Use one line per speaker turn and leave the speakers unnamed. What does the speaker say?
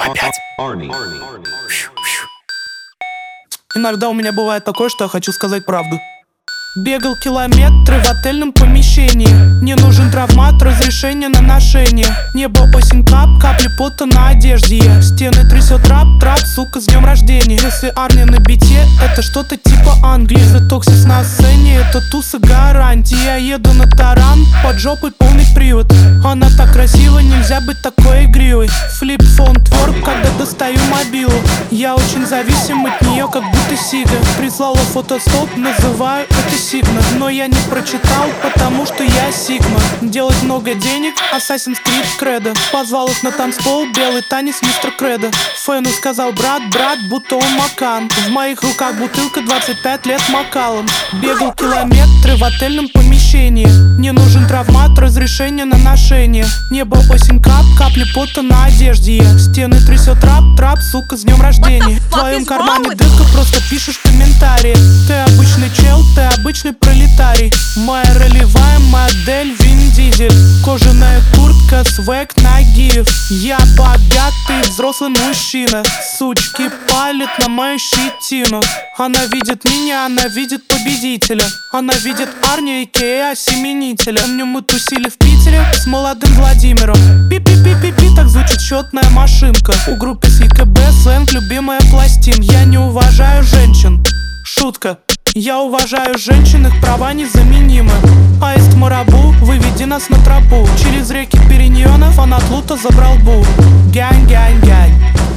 опять.
Иногда у меня бывает такое, что я хочу сказать правду. Бегал километры в отельном помещении. Не нужен травмат, разрешение на ношение. Небо, осень, капли пота на одежде. Стены трясет трап, сука, с днем рождения. Если Арни на бите, это что-то типа Англии. Если Токсис на сцене, это туса гарантия. Я еду на таран, под жопой полный привод. Она так красива, нельзя быть такой игривой. Флип-фон тверк, когда достаю мобилу. Я очень зависим от нее, как будто сига. Прислала фотостоп, называю это Сигна. Но я не прочитал, потому что я Сигма. Делать много денег, Assassin's Creed Кредо. Позвал их на танцпол, белый танец мистер Кредо. Фэну сказал брат, будто он Макан. В моих руках бутылка 25 лет Макалом. Бегал километры в отельном помещении. Не нужен травмат, разрешение на ношение. Небо, осень, капли пота на одежде. Стены трясет трап, сука, с днем рождения. В твоем кармане дырка, просто пишешь комментарии. Ты обычный чел, ты обычный пролетарий. Моя ролевая модель Вин Дизель. Кожаная куртка, свек Нагиев. Я богатый взрослый мужчина. Сучки палят на мою щетину. Она видит меня, она видит победителя. Она видит Арни, а.к.а. осеменителя. Помню, мы тусили в Питере с молодым Владимиром. Пи-пи-пи-пи-пи, так звучит счетная машинка. У группы с ЕКБ сленг, любимая пластин. Я не уважаю женщин. Шутка. Я уважаю женщин, их права незаменимы. Аист Марабу, выведи нас на тропу. Через реки Пиреньонов, фанат лута забрал бу. Гянь.